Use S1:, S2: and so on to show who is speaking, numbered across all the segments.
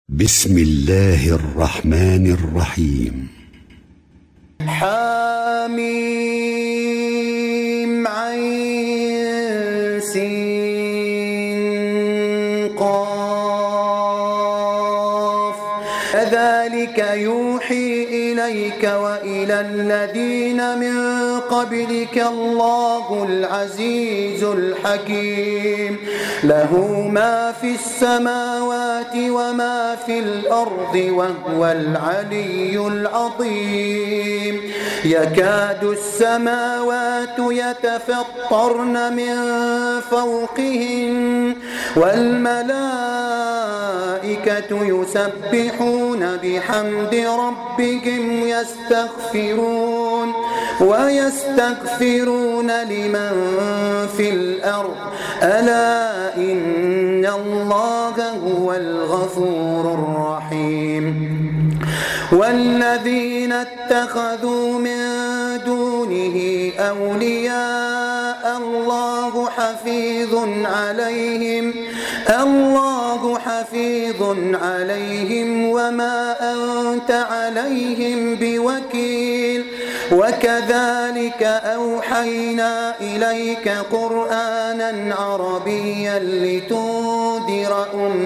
S1: بسم الله الرحمن الرحيم.
S2: حاميم عين سين قاف كذلك يوحي إليك وإلى الذين من قبلك الله العزيز الحكيم له ما في السماوات وما في الأرض وهو العلي العظيم يكاد السماوات يتفطرن من فوقهن والملائكة يسبحون بحمد ربهم ويستغفرون لمن في الأرض ألا إن الله هو الغفور الرحيم والذين اتخذوا من دونه أولياء الله حفيظ عليهم وما أنت عليهم بوكيل وكذلك أوحينا إليك قرآنا عربيا لتنذر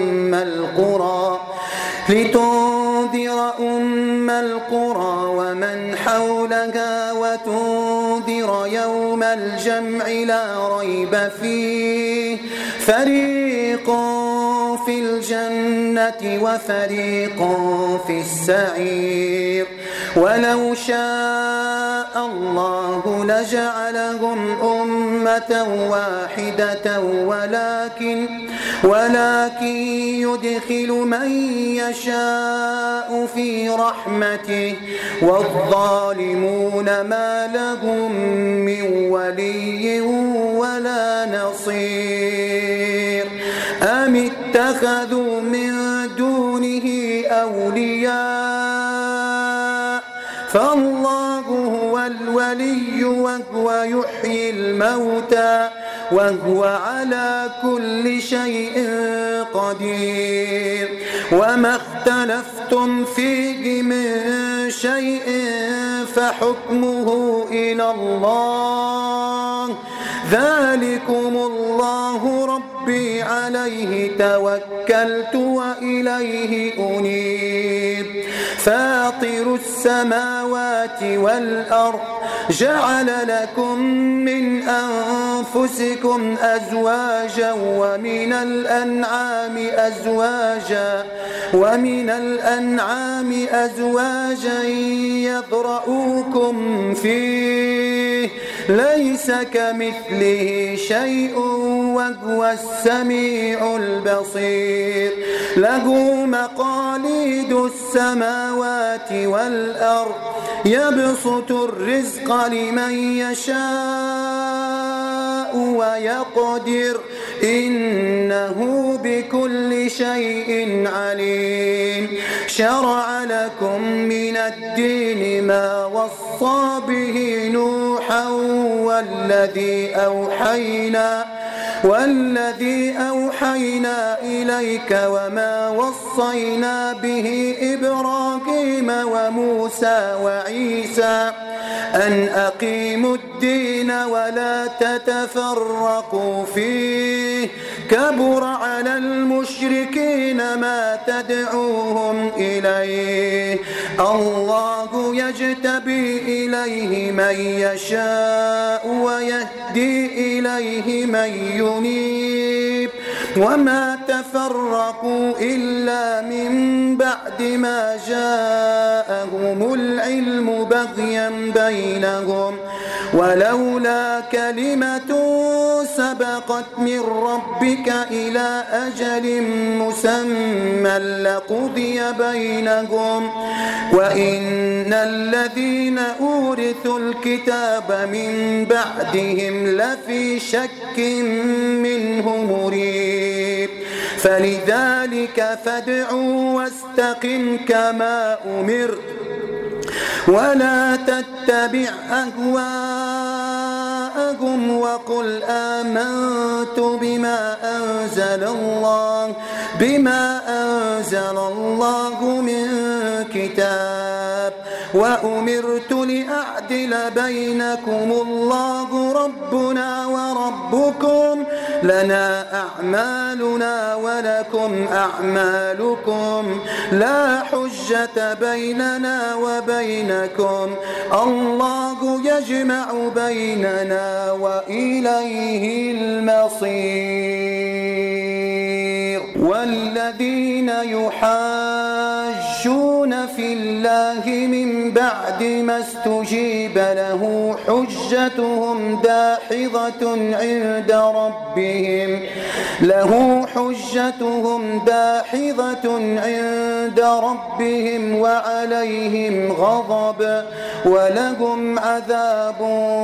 S2: أم القرى ومن حولها وتنذر يوم الجمع لا ريب فيه فريق في الجنة وفريق في السعير ولو شاء الله لجعلهم أمة واحدة ولكن يدخل من يشاء في رحمته والظالمون ما لهم من ولي ولا نصير أم اتخذوا من دونه أولياء فالله هو الولي وهو يحيي الموتى وهو على كل شيء قدير وما اختلفتم فيه من شيء فحكمه إلى الله ذلكم الله ربي عليه توكلت وإليه أنيب فاطر السماوات والأرض جعل لكم من أنفسكم أزواجا ومن الأنعام أزواجا يذرؤوكم فيه ليس كمثله شيء وهو السميع البصير له مقاليد السماوات والأرض يبسط الرزق لمن يشاء ويقدر إنه بكل شيء عليم شرع لكم من الدين ما وصى به نوحا والذي أوحينا إليك وما وصينا به إبراهيم وموسى وعيسى أن أقيموا الدين ولا تتفرقوا فيه كبر على المشركين ما تدعوهم إليه الله يجتبي إليه من يشاء ويهدي إليه من ينيب وما تفرقوا إلا من بعد ما جاءهم العلم بغيا بينهم ولولا كلمة سبقت من ربك إلى أجل مسمى لقضي بينهم وإن الذين أورثوا الكتاب من بعدهم لفي شك منه مريب فلذلك فادعوا واستقم كما أمرت ولا تتبع أهواءهم وقل آمنت بما أنزل الله بما أنزل الله من كتاب وأمرت لأعدل بينكم الله ربنا وربكم لنا أعمالنا ولكم أعمالكم لا حجة بيننا وبينكم الله يجمع بيننا وإليه المصير والذين يحاجون في الله من بعد ما استجيب له حجتهم داحضة عند ربهم وعليهم غضب ولهم عذاب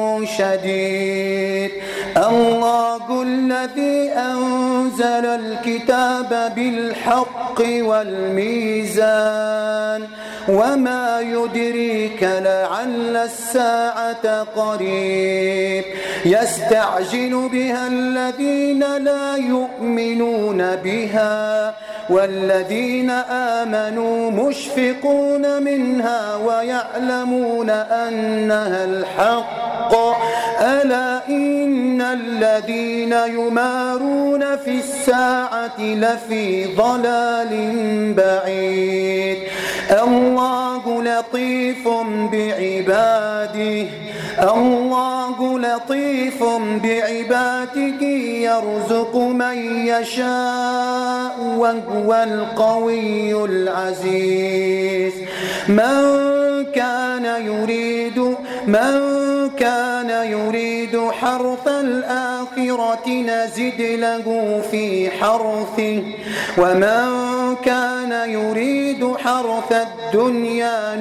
S2: شديد الله الذي أنزل الكتاب بالحق والميزان وما يدريك لعل الساعة قريب يستعجل بها الذين لا يؤمنون بها والذين آمنوا مشفقون منها ويعلمون أنها الحق ألا إن الذين يمارون في الساعة لفي ضلال بعيد الله لطيف بعباده يرزق من يشاء وهو القوي العزيز من كان يريد حرث الآخرة نزد له في حرثه ومن كان يريد حرث الدنيا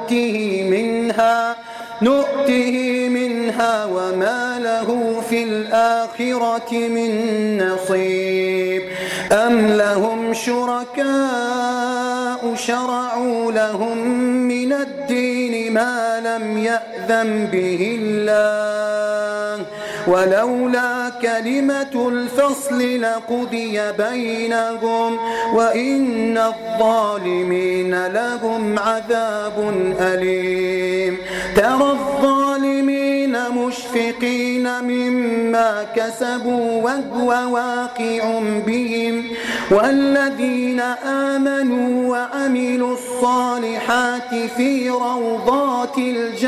S2: نؤته منها وما له في الآخرة من نصيب أم لهم شركاء شرعوا لهم من الدين ما لم يأذن به الله ولولا كلمة الفصل لقضي بينهم وإن الظالمين لهم عذاب أليم ترى الظالمين مشفقين مما كسبوا وهو واقع بهم والذين آمنوا وعملوا الصالحات في روضات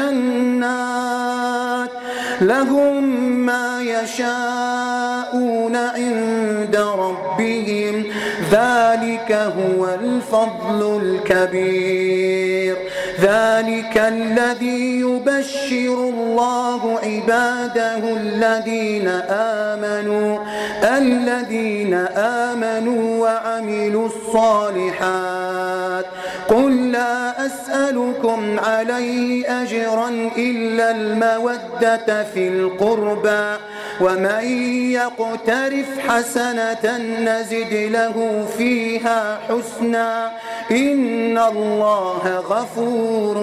S2: الجنات لهم ما يشاءون عند ربهم ذلك هو الفضل الكبير ذلك الذي يبشر الله عباده الذين آمنوا وعملوا الصالحات قل لا أسألكم عليه أجرا إلا المودة في القربى ومن يقترف حسنة نزد له فيها حسنا إن الله غفور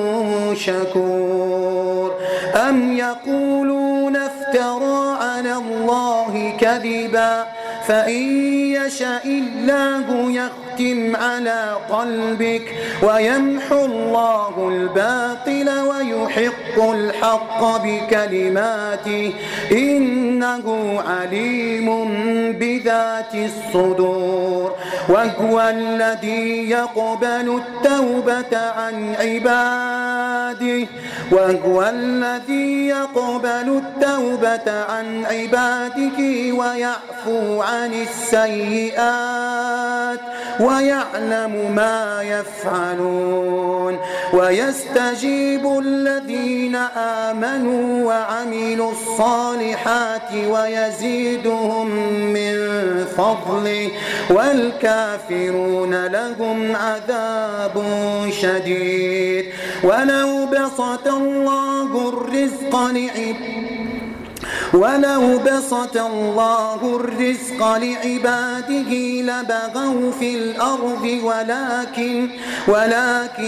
S2: شكور أم يقولون افترى على الله كذبا فإن يشاء الله يختم على قلبك ويمحو الله الباطل ويحق الحق بكلماته إنه عليم بذات الصدور وهو الذي يقبل التوبة عن عباده ويعفو عن السيئات ويعلم ما يفعلون ويستجيب الذين آمنوا وعملوا الصالحات ويزيدهم من فضله والكافرون لهم عذاب شديد ولو بسط الله الرزق لعباده لبغوا في الأرض ولكن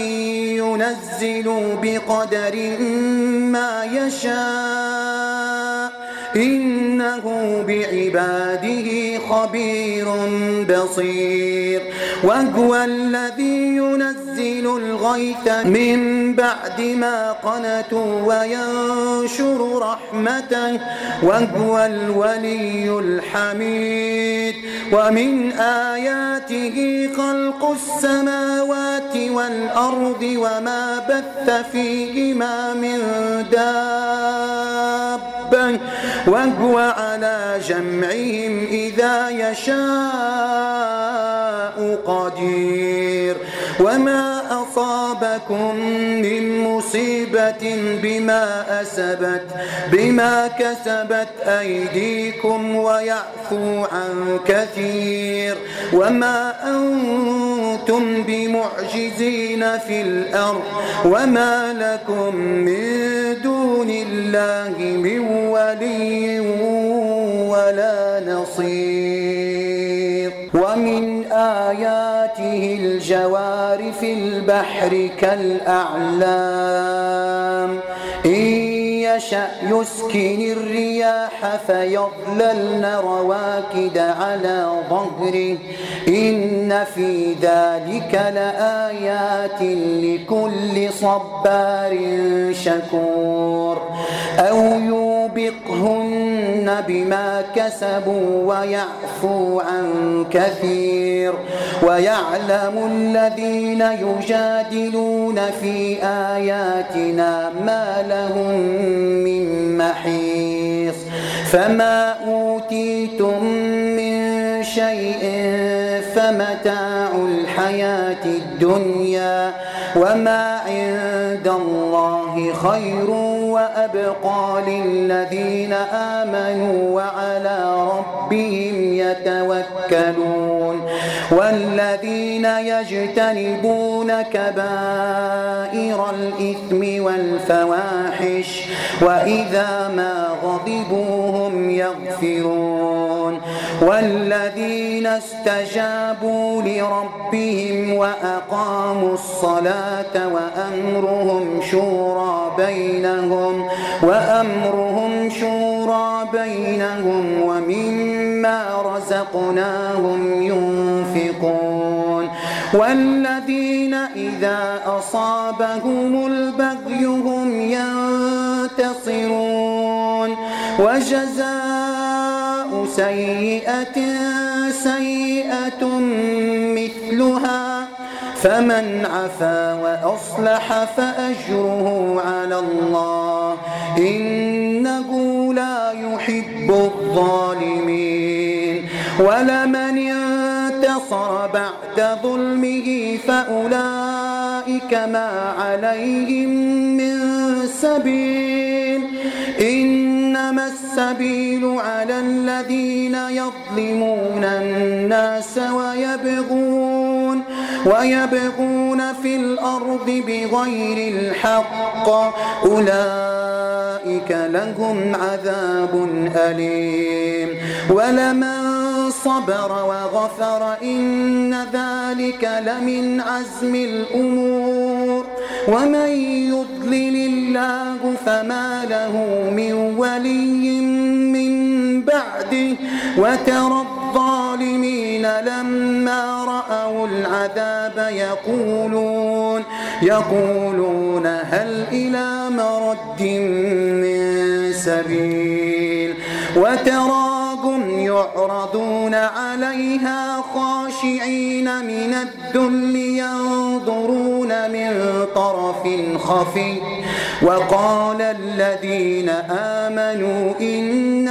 S2: ينزل بقدر ما يشاء إنه بعباده خبير بصير وهو الذي ينزل الغيث من بعد ما قنطوا وينشر رحمته وهو الولي الحميد ومن آياته خلق السماوات والأرض وما بث فيهما من دابة وهو على جمعهم إذا يشاء قدير وما أصابكم من مصيبة بما كسبت أيديكم ويعفو عن كثير وما أنتم بمعجزين في الأرض وما لكم من دون الله من ولي ولا نصير ومن آياته الجوار في البحر كالأعلام إن يشأ يسكن الرياح فيظللن رواكد على ظهره إن في ذلك لآيات لكل صبار شكور أو يوبقهن بما كسبوا ويعفو عن كثير ويعلم الذين يجادلون في آياتنا ما لهم من محيص فما أوتيتم من شيء فمتاع الحياة الدنيا وما عند الله خير وأبقى للذين آمنوا وعلى ربهم يتوكلون والذين يجتنبون كبائر الإثم والفواحش وإذا ما غضبوا هم يغفرون والذين استجابوا لربهم وأقاموا الصلاة وأمرهم شورى بينهم ومما رزقناهم ينفقون والذين إذا أصابهم البغي هم ينتصرون وجزاء سيئة مثلها فمن عفا وأصلح فأجره على الله إنه لا يحب الظالمين ولمن انتصر بعد ظلمه فأولئك ما عليهم من سبيل إنما السبيل على الذين يظلمون الناس ويبغون في الأرض بغير الحق أولئك لهم عذاب أليم ولمن صبر وغفر إن ذلك لمن عزم الأمور ومن يضلل الله فما له من ولي من بعده وترى الظالمين لما رأوا العذاب يقولون هل إلى مرد من سبيل وتراهم يعرضون عليها خاشعين من الذل ينظرون من طرف خفي وقال الذين آمنوا إن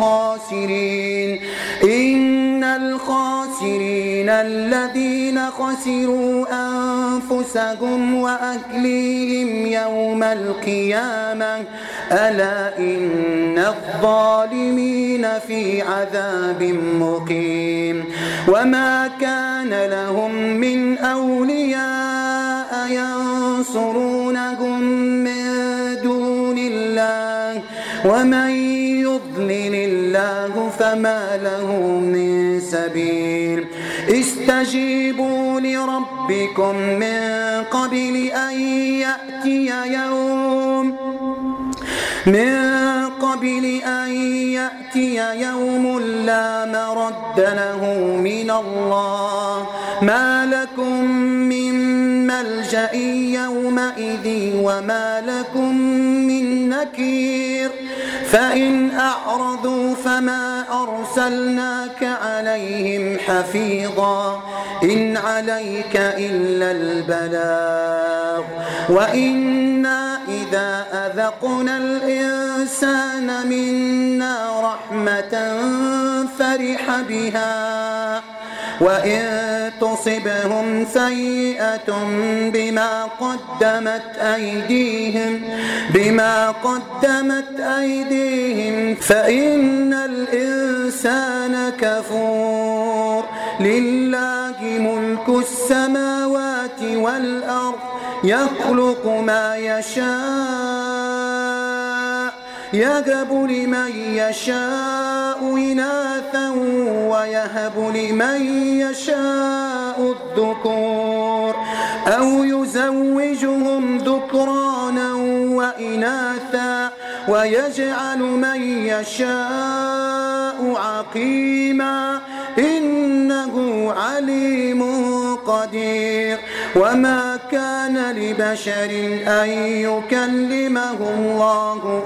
S2: الخاسرين الذين خسروا أنفسهم وأهليهم يوم القيامة ألا إن الظالمين في عذاب مقيم وما كان لهم من أولياء ينصرونهم من دون الله ومن يضلل الله فما له من سبيل استجيبوا لربكم من قبل أن يأتي قبل أن يأتي يوم لا مرد له من الله ما لكم من ملجأ يومئذ وما لكم من نكير فإن أعرضوا فما أرسلناك عليهم حفيظا إن عليك إلا البلاغ وإنا إذا أذقنا الإنسان منا رحمة فرح بها وإن تصبهم سيئة بما قدمت أيديهم فإن الإنسان كفور لله ملك السماوات والأرض يخلق ما يشاء يهب لمن يشاء إناثا ويهب لمن يشاء الذكور أو يزوجهم ذكرانا وإناثا ويجعل من يشاء عقيما إنه عليم قدير وما كان لبشر أن يكلمه الله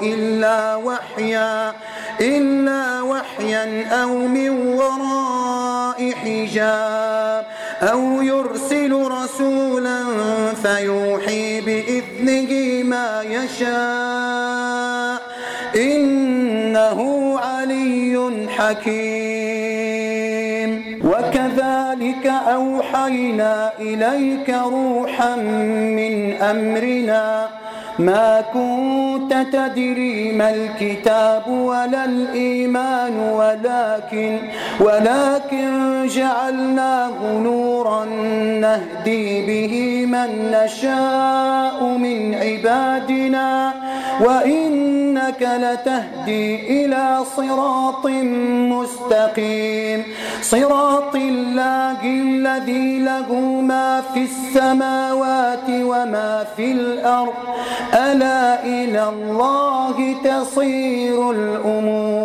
S2: إلا وحيا أو من وراء حجاب أو يرسل رسولا فيوحي بإذنه ما يشاء إنه علي حكيم وكذلك أوحينا إليك روحا من أمرنا ما كنت تدري ما الكتاب ولا الإيمان ولكن جعلناه نورا نهدي به من نشاء من عبادنا وإنك لتهدي إلى صراط مستقيم صراط الله الذي له ما في السماوات وما في الأرض ألا إلى الله تصير الأمور